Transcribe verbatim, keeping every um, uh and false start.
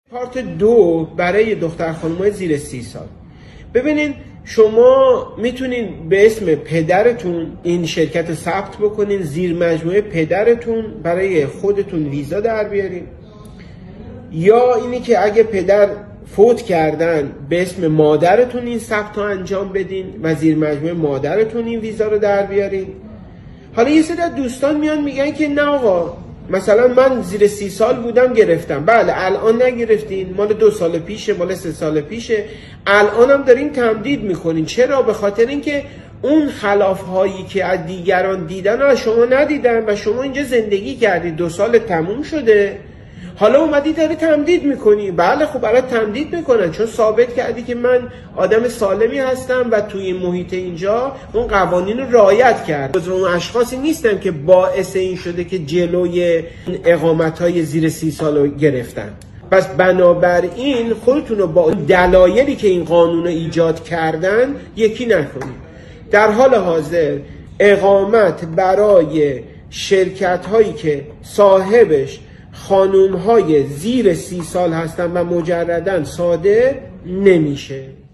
پارت دو برای دختر خانم‌های زیر سی سال. ببینین شما میتونین به اسم پدرتون این شرکت ثبت بکنین، زیر مجموعه پدرتون برای خودتون ویزا در بیارین، یا اینی که اگه پدر فوت کردن به اسم مادرتون این ثبت رو انجام بدین و زیر مجموعه مادرتون این ویزا رو در بیارین. حالا یه سری دوستان میان میگن که نه آقا، مثلا من زیر سی سال بودم گرفتم. بله، الان نگرفتین، مال دو سال پیشه، مال سه سال پیشه، الان هم دارین تمدید میکنین. چرا؟ به خاطر اینکه اون خلاف هایی که از دیگران دیدن از شما ندیدن و شما اینجا زندگی کردید، دو سال تموم شده، حالا اومدی داری تمدید میکنی. بله خب برای تمدید میکنن، چون ثابت کردی که من آدم سالمی هستم و توی این محیط اینجا اون قوانین رو رعایت کرد. از اون اشخاصی نیستم که باعث این شده که جلوی اقامت های زیر سی سال رو گرفتن. پس بنابراین خودتون رو با دلایلی که این قانون رو ایجاد کردن یکی نکنید. در حال حاضر اقامت برای شرکت هایی که صاحبش خانوم های زیر سی سال هستن و مجردن صادر نمیشه.